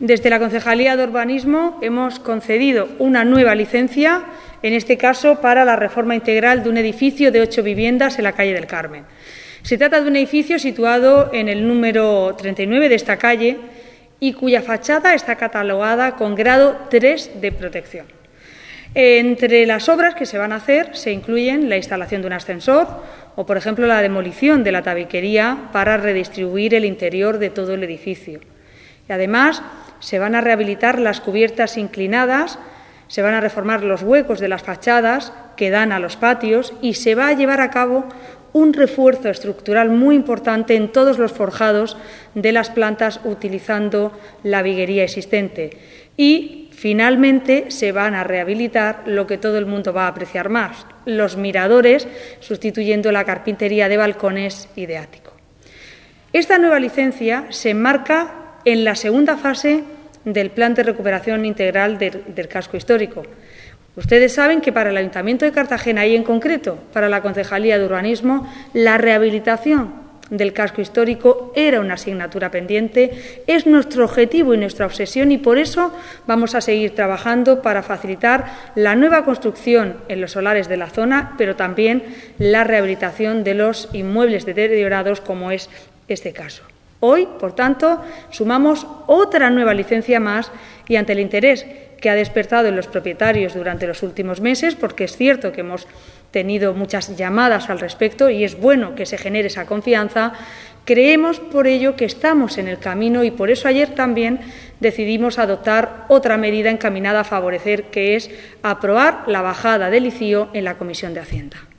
Desde la Concejalía de Urbanismo hemos concedido una nueva licencia, en este caso para la reforma integral de un edificio de 8 viviendas en la calle del Carmen. Se trata de un edificio situado en el número 39 de esta calle y cuya fachada está catalogada con grado 3 de protección. Entre las obras que se van a hacer se incluyen la instalación de un ascensor o, por ejemplo, la demolición de la tabiquería para redistribuir el interior de todo el edificio. Y además, se van a rehabilitar las cubiertas inclinadas, se van a reformar los huecos de las fachadas que dan a los patios y se va a llevar a cabo un refuerzo estructural muy importante en todos los forjados de las plantas utilizando la viguería existente. Y, finalmente, se van a rehabilitar lo que todo el mundo va a apreciar más, los miradores, sustituyendo la carpintería de balcones y de ático. Esta nueva licencia se enmarca en la segunda fase del Plan de Recuperación Integral del Casco Histórico. Ustedes saben que para el Ayuntamiento de Cartagena y, en concreto, para la Concejalía de Urbanismo, la rehabilitación del casco histórico era una asignatura pendiente, es nuestro objetivo y nuestra obsesión y por eso vamos a seguir trabajando para facilitar la nueva construcción en los solares de la zona, pero también la rehabilitación de los inmuebles deteriorados, como es este caso. Hoy, por tanto, sumamos otra nueva licencia más y ante el interés que ha despertado en los propietarios durante los últimos meses, porque es cierto que hemos tenido muchas llamadas al respecto y es bueno que se genere esa confianza, creemos por ello que estamos en el camino y por eso ayer también decidimos adoptar otra medida encaminada a favorecer, que es aprobar la bajada del ICIO en la Comisión de Hacienda.